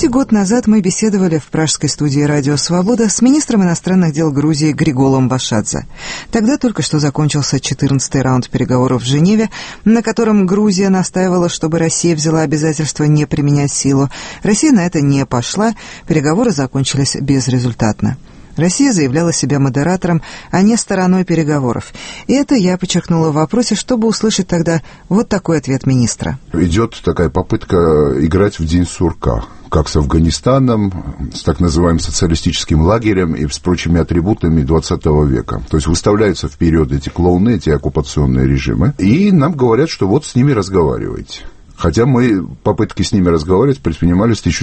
Почти год назад мы беседовали в пражской студии «Радио Свобода» с министром иностранных дел Грузии Григолом Вашадзе. Тогда только что закончился 14-й раунд переговоров в Женеве, на котором Грузия настаивала, чтобы Россия взяла обязательство не применять силу. Россия на это не пошла, переговоры закончились безрезультатно. Россия заявляла себя модератором, а не стороной переговоров. И это я подчеркнула в вопросе, чтобы услышать тогда вот такой ответ министра. Идет такая попытка играть в день сурка, как с Афганистаном, с так называемым социалистическим лагерем и с прочими атрибутами 20 века. То есть выставляются вперед эти клоуны, эти оккупационные режимы, и нам говорят, что вот с ними разговаривайте. Хотя мы попытки с ними разговаривать предпринимали с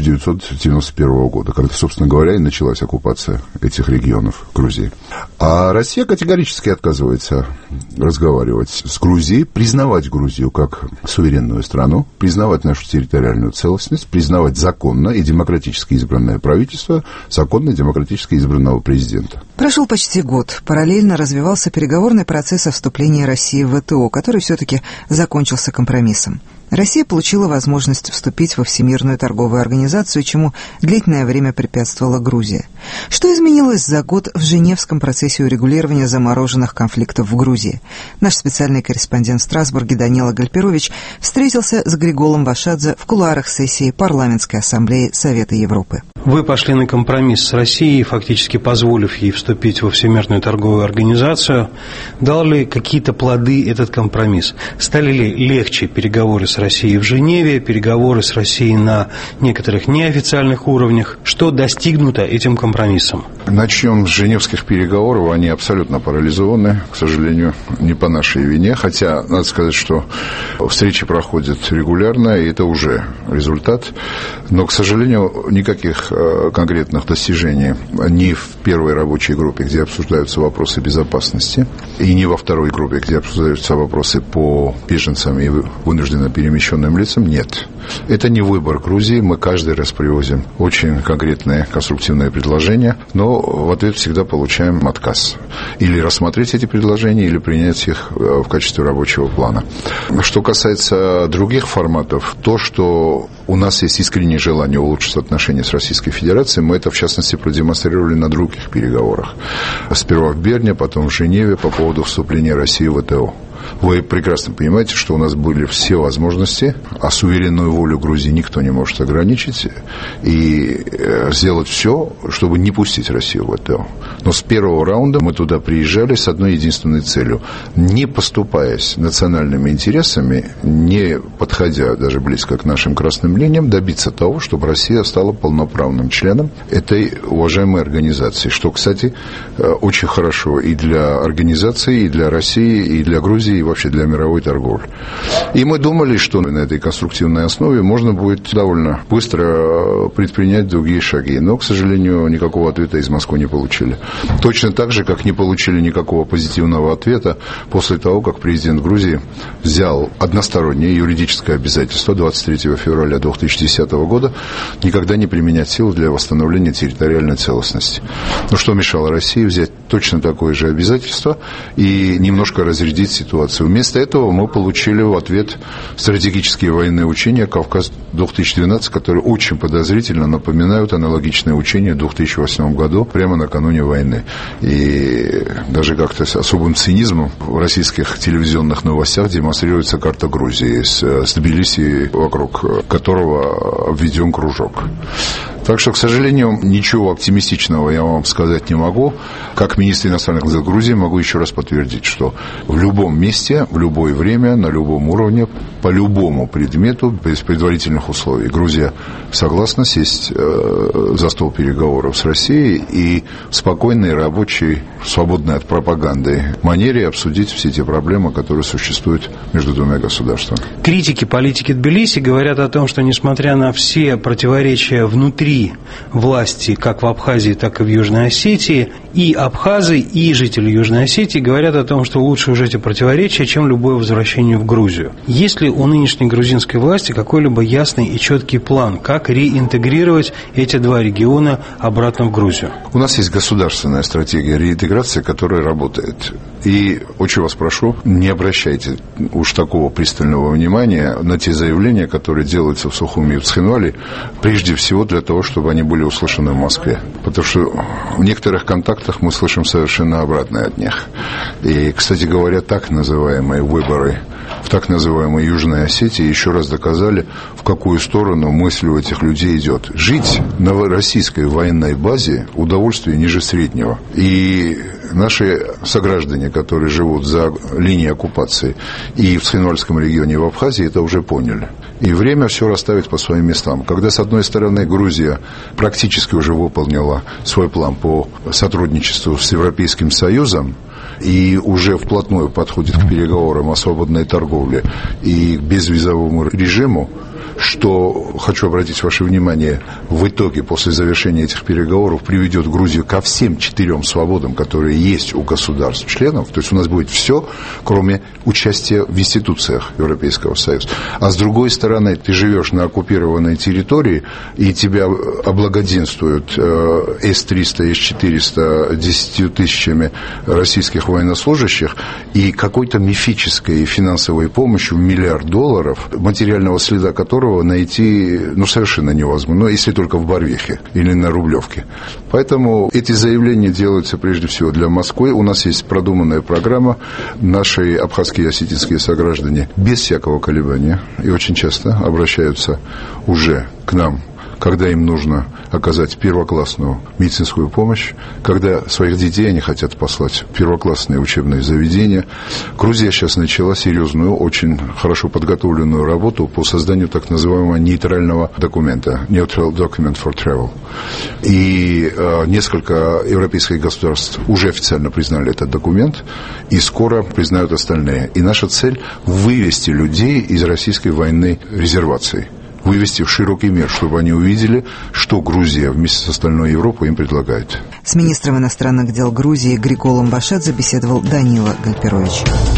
1991 года, когда, собственно говоря, и началась оккупация этих регионов Грузии. А Россия категорически отказывается разговаривать с Грузией, признавать Грузию как суверенную страну, признавать нашу территориальную целостность, признавать законно и демократически избранное правительство, законно и демократически избранного президента. Прошел почти год. Параллельно развивался переговорный процесс о вступлении России в ВТО, который все-таки закончился компромиссом. Россия получила возможность вступить во Всемирную торговую организацию, чему длительное время препятствовала Грузия. Что изменилось за год в Женевском процессе урегулирования замороженных конфликтов в Грузии? Наш специальный корреспондент в Страсбурге Данила Гальперович встретился с Григолом Вашадзе в кулуарах сессии Парламентской ассамблеи Совета Европы. Вы пошли на компромисс с Россией, фактически позволив ей вступить во Всемирную торговую организацию. Дал ли какие-то плоды этот компромисс? Стали ли легче переговоры с Россией в Женеве, переговоры с Россией на некоторых неофициальных уровнях? Что достигнуто этим компромиссом? Начнем с женевских переговоров. Они абсолютно парализованы, к сожалению, не по нашей вине. Хотя, надо сказать, что встречи проходят регулярно, и это уже результат. Но, к сожалению, никаких конкретных достижений ни в первой рабочей группе, где обсуждаются вопросы безопасности, и ни во второй группе, где обсуждаются вопросы по беженцам и вынужденно перемещенным лицам, нет. Это не выбор Грузии. Мы каждый раз привозим очень конкретные конструктивные предложения, но в ответ всегда получаем отказ. Или рассмотреть эти предложения, или принять их в качестве рабочего плана. Что касается других форматов, то, что у нас есть искреннее желание улучшить отношения с Российской Федерацией, мы это, в частности, продемонстрировали на других переговорах. Сперва в Берне, потом в Женеве по поводу вступления России в ВТО. Вы прекрасно понимаете, что у нас были все возможности, а суверенную волю Грузии никто не может ограничить, и сделать все, чтобы не пустить Россию в ВТО. Но с первого раунда мы туда приезжали с одной единственной целью: не поступаясь национальными интересами, не подходя даже близко к нашим красным линиям, добиться того, чтобы Россия стала полноправным членом этой уважаемой организации. Что, кстати, очень хорошо и для организации, и для России, и для Грузии, и вообще для мировой торговли. И мы думали, что на этой конструктивной основе можно будет довольно быстро предпринять другие шаги. Но, к сожалению, никакого ответа из Москвы не получили. Точно так же, как не получили никакого позитивного ответа после того, как президент Грузии взял одностороннее юридическое обязательство 23 февраля 2010 года никогда не применять силу для восстановления территориальной целостности. Но что мешало России взять точно такое же обязательство и немножко разрядить ситуацию? Вместо этого мы получили в ответ стратегические военные учения «Кавказ-2012», которые очень подозрительно напоминают аналогичные учения в 2008 году, прямо накануне войны. И даже как-то с особым цинизмом в российских телевизионных новостях демонстрируется карта Грузии с Тбилиси, вокруг которого обведен кружок. Так что, к сожалению, ничего оптимистичного я вам сказать не могу. Как министр иностранных дел Грузии могу еще раз подтвердить, что в любом месте, в любое время, на любом уровне, по любому предмету, без предварительных условий, Грузия согласна сесть за стол переговоров с Россией и в спокойной, рабочей, свободной от пропаганды манере обсудить все те проблемы, которые существуют между двумя государствами. Критики политики Тбилиси говорят о том, что, несмотря на все противоречия внутри ввели власти как в Абхазии, так и в Южной Осетии, и абхазы, и жители Южной Осетии говорят о том, что лучше уже эти противоречия, чем любое возвращение в Грузию. Есть ли у нынешней грузинской власти какой-либо ясный и четкий план, как реинтегрировать эти два региона обратно в Грузию? У нас есть государственная стратегия реинтеграции, которая работает. И очень вас прошу, не обращайте уж такого пристального внимания на те заявления, которые делаются в Сухуми и в Цхинвале, прежде всего для того, чтобы они были услышаны в Москве. Потому что в некоторых контактах мы слышим совершенно обратное от них. И, кстати говоря, так называемые выборы в так называемой Южной Осетии еще раз доказали, в какую сторону мысль у этих людей идет. Жить на российской военной базе удовольствие ниже среднего. И наши сограждане, которые живут за линией оккупации и в Цхинвальском регионе, и в Абхазии, это уже поняли. И время все расставить по своим местам. Когда, с одной стороны, Грузия практически уже выполнила свой план по сотрудничеству с Европейским Союзом, и уже вплотную подходит к переговорам о свободной торговле и к безвизовому режиму, что, хочу обратить ваше внимание, в итоге, после завершения этих переговоров, приведет Грузию ко всем 4 свободам, которые есть у государств-членов. То есть у нас будет все, кроме участия в институциях Европейского Союза. А с другой стороны, ты живешь на оккупированной территории, и тебя облагоденствуют С-300, С-400 10 тысячами российских военнослужащих и какой-то мифической финансовой помощью в $1 миллиард, материального следа которого найти совершенно невозможно, но если только в Барвихе или на Рублевке. Поэтому эти заявления делаются прежде всего для Москвы. У нас есть продуманная программа. Наши абхазские и осетинские сограждане без всякого колебания и очень часто обращаются уже к нам, когда им нужно оказать первоклассную медицинскую помощь, когда своих детей они хотят послать в первоклассные учебные заведения. Грузия сейчас начала серьезную, очень хорошо подготовленную работу по созданию так называемого нейтрального документа, Neutral Document for Travel. И несколько европейских государств уже официально признали этот документ, и скоро признают остальные. И наша цель – вывести людей из российской военной резервации, вывести в широкий мир, чтобы они увидели, что Грузия вместе с остальной Европой им предлагает. С министром иностранных дел Грузии Гриколом Башадзе беседовал Данила Гальперович.